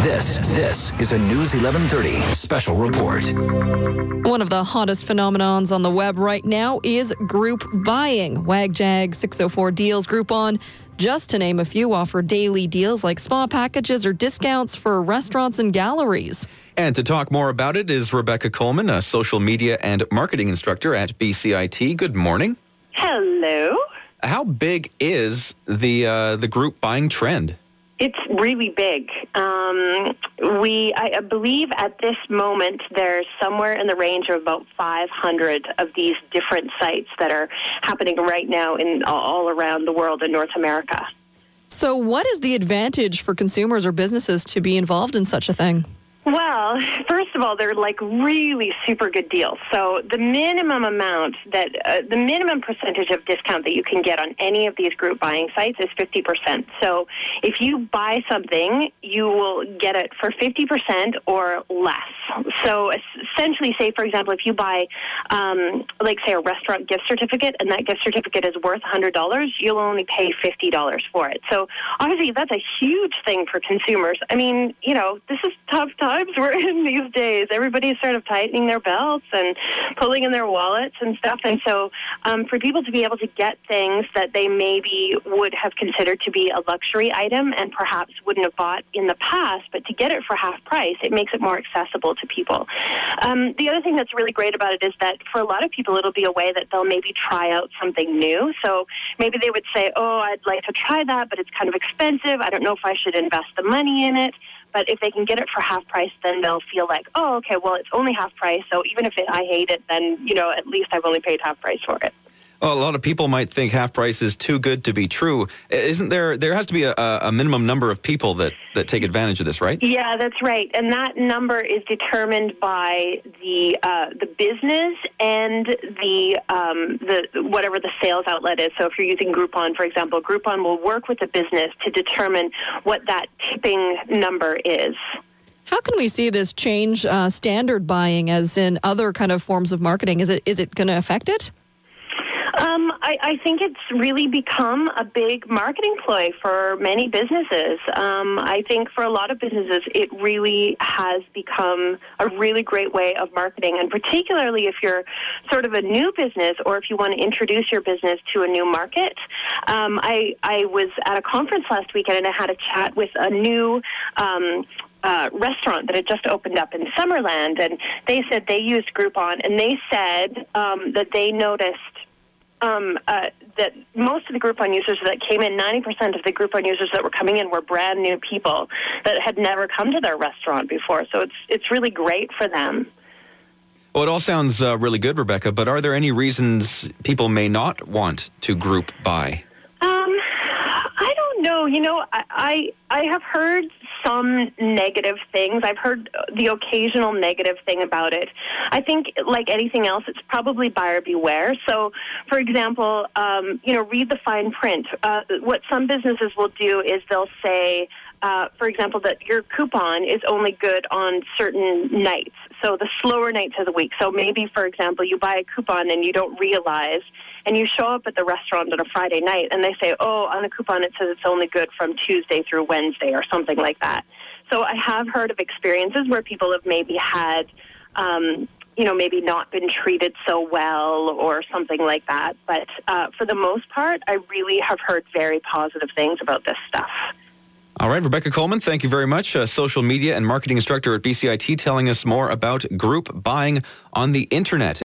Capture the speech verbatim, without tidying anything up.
This, this is a News eleven thirty special report. One of the hottest phenomenons on the web right now is group buying. WagJag, six oh four Deals, Groupon, just to name a few, offer daily deals like spa packages or discounts for restaurants and galleries. And to talk more about it is Rebecca Coleman, a social media and marketing instructor at B C I T. Good morning. Hello. How big is the uh, the group buying trend? It's really big. Um, we, I, I believe at this moment, there's somewhere in the range of about five hundred of these different sites that are happening right now in all around the world in North America. So what is the advantage for consumers or businesses to be involved in such a thing? Well, first of all, they're like really super good deals. So the minimum amount that, uh, the minimum percentage of discount that you can get on any of these group buying sites is fifty percent. So if you buy something, you will get it for fifty percent or less. So essentially, say, for example, if you buy, um, like, say, a restaurant gift certificate, and that gift certificate is worth one hundred dollars, you'll only pay fifty dollars for it. So obviously, that's a huge thing for consumers. I mean, you know, this is tough times we're in these days. Everybody's sort of tightening their belts and pulling in their wallets and stuff. And so um, for people to be able to get things that they maybe would have considered to be a luxury item and perhaps wouldn't have bought in the past, but to get it for half price, it makes it more accessible to people. Um, the other thing that's really great about it is that for a lot of people, it'll be a way that they'll maybe try out something new. So maybe they would say, oh, I'd like to try that, but it's kind of expensive. I don't know if I should invest the money in it. But if they can get it for half price, then they'll feel like, oh, okay, well, it's only half price. So even if it, I hate it, then, you know, at least I've only paid half price for it. Well, a lot of people might think half price is too good to be true. Isn't there, there has to be a, a minimum number of people that, that take advantage of this, right? Yeah, that's right. And that number is determined by the uh, the business and the um, the whatever the sales outlet is. So if you're using Groupon, for example, Groupon will work with the business to determine what that tipping number is. How can we see this change uh, standard buying as in other kind of forms of marketing? Is it is it going to affect it? Um, I, I think it's really become a big marketing ploy for many businesses. Um, I think for a lot of businesses, it really has become a really great way of marketing, and particularly if you're sort of a new business or if you want to introduce your business to a new market. Um, I, I was at a conference last weekend and I had a chat with a new um, Uh, restaurant that had just opened up in Summerland, and they said they used Groupon, and they said um, that they noticed um, uh, that most of the Groupon users that came in, ninety percent of the Groupon users that were coming in were brand new people that had never come to their restaurant before. So it's it's really great for them. Well, it all sounds uh, really good, Rebecca, but are there any reasons people may not want to group buy? Um, I don't know. You know, I, I I have heard some negative things. I've heard the occasional negative thing about it. I think, like anything else, it's probably buyer beware. So, for example, um, you know, read the fine print. Uh, what some businesses will do is they'll say, uh, for example, that your coupon is only good on certain nights. So the slower nights of the week. So maybe, for example, you buy a coupon and you don't realize, and you show up at the restaurant on a Friday night, and they say, oh, on a coupon it says it's only good from Tuesday through Wednesday or something like that. So I have heard of experiences where people have maybe had, um, you know, maybe not been treated so well or something like that. But uh, for the most part, I really have heard very positive things about this stuff. All right, Rebecca Coleman, thank you very much. A social media and marketing instructor at B C I T, telling us more about group buying on the internet.